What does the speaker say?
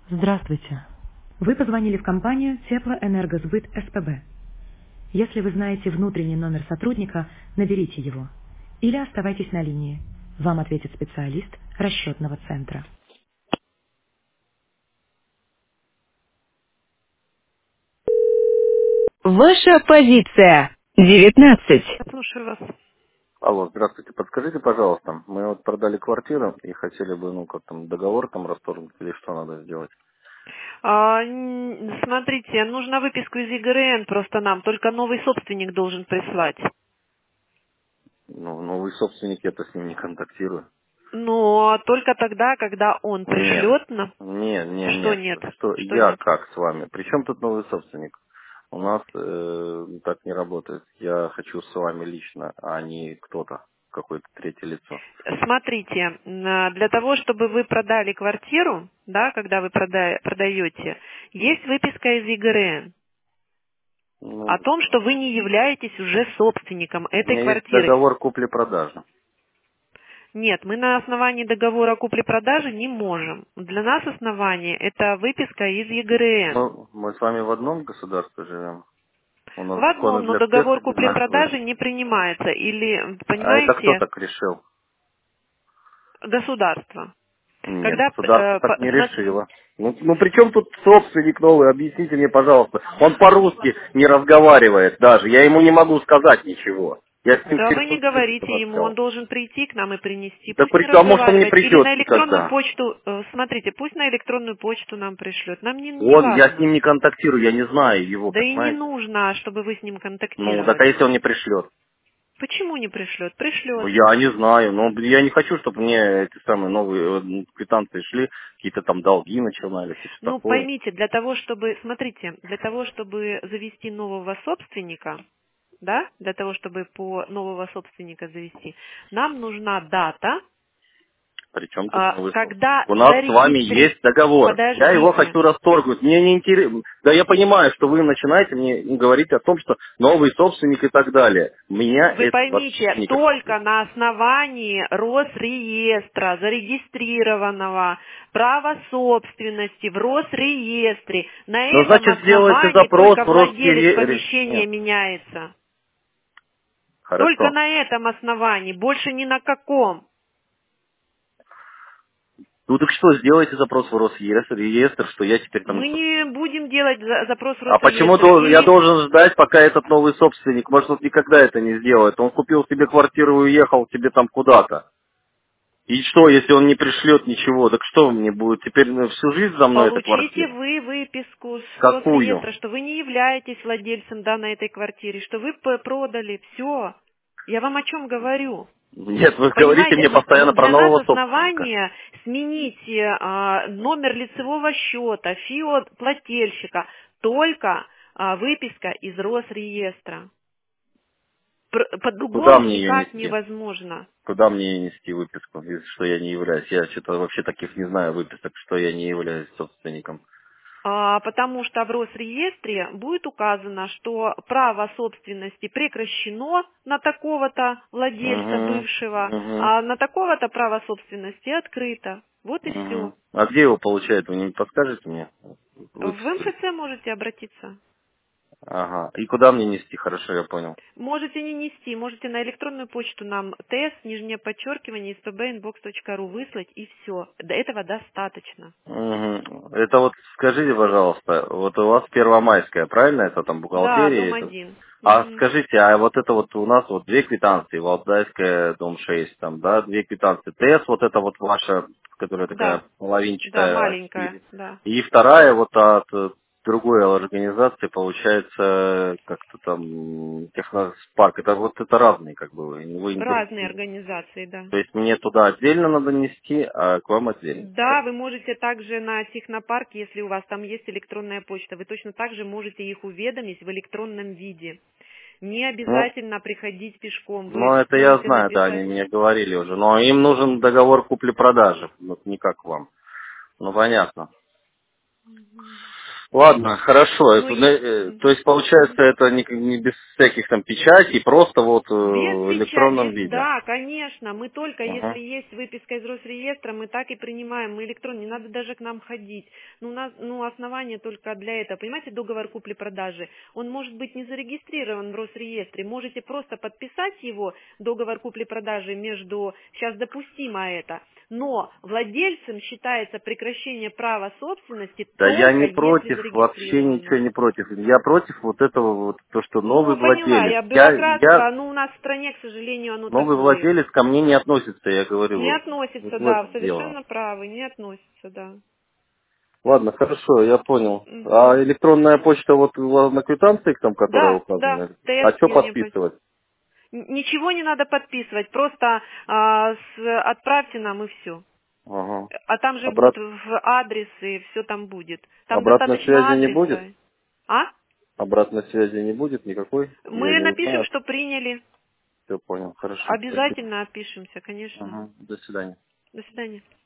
Здравствуйте. Вы позвонили в компанию Теплоэнергосбыт СПБ. Если вы знаете внутренний номер сотрудника, наберите его. Или оставайтесь на линии. Вам ответит специалист расчетного центра. Ваша позиция 19. Слушаю вас. Алло, здравствуйте. Подскажите, пожалуйста, мы вот продали квартиру и хотели бы, как там, договор там расторгнуть или что надо сделать? Смотрите, нужна выписку из ЕГРН просто нам, только новый собственник должен прислать. Ну, новый собственник, я-то с ним не контактирую. Но только тогда, когда он Нет, пришлет нам. Что нет. нет? Что, Что я нет? как с вами? Причем тут новый собственник? У нас так не работает. Я хочу с вами лично, а не кто-то, какое-то третье лицо. Смотрите, для того, чтобы вы продали квартиру, да, когда вы продаете, есть выписка из ЕГРН о Ну, том, что вы не являетесь уже собственником у этой меня есть квартиры. договор купли-продажи. Нет, мы на основании договора о купле-продаже не можем. Для нас основание – это выписка из ЕГРН. Мы с вами в одном государстве живем. У В нас законы одном, но для всех договор одинаковые. купле-продажи не принимается. Или, А это кто понимаете, так решил? государство. Нет, Когда, государство так не решило. Ну при чем тут собственник новый? Объясните мне, пожалуйста. Он по-русски не разговаривает даже. Я ему не могу сказать ничего. Я с ним да вы через не соцсети говорите ему, он общался. должен прийти к нам и принести. Да Пусть не а может он не разговаривает. Или на придет электронную никогда? почту, смотрите, пусть на электронную почту нам пришлет. Нам не Я с важно. ним не контактирую, я не знаю его, Да и не понимаете? нужно, чтобы вы с ним Ну, так а контактировали. если он не пришлет? Почему не пришлет? Ну, Пришлет. я не знаю, но я не хочу, чтобы мне эти самые новые квитанции шли, какие-то там долги начинались и все Ну, такое. поймите, для того, чтобы, смотрите, для того, чтобы завести нового собственника, да, для того, чтобы по нового собственника завести, нам нужна дата, Причем тут новый когда собственник? У нас с вами есть договор. Я его Подождите. хочу расторгнуть. Мне не интересно. Да я понимаю, что вы начинаете мне говорить о том, что новый собственник и так далее. Меня Вы это вообще поймите, не только касается. на основании Росреестра, зарегистрированного права собственности в Росреестре, на Ну, этом значит, сделайте основании запрос только в владелец Росреестр. помещения Нет, меняется. Только хорошо. на этом основании, больше ни на каком. Ну так что, сделайте запрос в Росреестр, что я теперь там... Мы не будем делать запрос в А почему Росреестр. я должен ждать, пока этот новый собственник, может, он никогда это не сделает? Он купил себе квартиру и уехал тебе там куда-то. И что, если он не пришлет ничего? Так что мне будет? Теперь всю жизнь за мной эта Получите квартира? вы выписку с Какую? Росреестра, что вы не являетесь владельцем данной этой квартиры, что вы продали. Все. Я вам о чем говорю. Нет, вы говорите Понимаете, мне постоянно про для нас нового собственника. основание сменить номер лицевого счета, ФИО плательщика, только выписка из Росреестра. Куда По-другому мне ее никак нести? невозможно. Куда мне ее нести выписку, если что я не являюсь? Я что-то вообще таких не знаю выписок, что я не являюсь собственником. Потому что в Росреестре будет указано, что право собственности прекращено на такого-то владельца Угу, бывшего, угу, а на такого-то право собственности открыто. Вот и все. угу. А где его получают? Вы не подскажете мне? В Выписку. МФЦ можете обратиться. Ага. И куда мне нести? Хорошо, я понял. Можете не нести, можете на электронную почту нам ts_inbox.ru выслать, и все. До этого достаточно. Мгм. Это вот скажите, пожалуйста, вот у вас Первомайская, правильно? Это там Да, бухгалтерия? дом Это... 1. А скажите, а вот это вот у нас вот две квитанции, Валдайская, дом 6, там, да, две квитанции. ТС, вот это вот ваша, которая такая Да, да, половинчатая, маленькая, и, да. и вторая вот от другой организации, получается, как-то там Техноспарк. Это вот это разные, как бы, вы не Разные говорите. организации, да. То есть мне туда отдельно надо нести, а к вам отдельно. Да, вы можете также на Технопарк, если у вас там есть электронная почта, вы точно так же можете их уведомить в электронном виде. Не Ну, обязательно приходить пешком, ну, вы это я можете знаю, да, они написать. мне говорили уже. Но им нужен договор купли-продажи, вот не как вам. Ну, понятно. Ладно, хорошо. Ну, То есть, получается, это не без всяких там печатей, просто вот без в электронном виде. да, конечно, мы только, если Ага. есть выписка из Росреестра, мы так и принимаем, мы электронно, не надо даже к нам ходить. Ну, у нас, основание только для этого, понимаете, договор купли-продажи, он может быть не зарегистрирован в Росреестре, можете просто подписать его, договор купли-продажи между, сейчас допустимо это, но владельцем считается прекращение права собственности Да я только не если против, вообще ничего зарегистрировано. не против. Я против вот этого вот, то, что Ну, новый поняла, владелец. я Я бюрократство, у нас в стране, к сожалению, оно новый такое. владелец ко мне не относится, я говорю, Не вот относится, в да, этом дело. совершенно правы, не относится, да. Ладно, хорошо, я понял. А Мгм. электронная почта вот на квитанции, там, которая Да, указана, а ТС что Юнипас. подписывать? Ничего не надо подписывать, просто отправьте нам и все. Ага. А там же Обрат... в адрес и все там будет. Там Обратной достаточно связи не будет? адреса. А? Обратной связи не будет никакой? Я Мы не напишем, узнаю. что приняли. Все понял, хорошо, спасибо. Обязательно опишемся, конечно. Ага. До свидания. До свидания.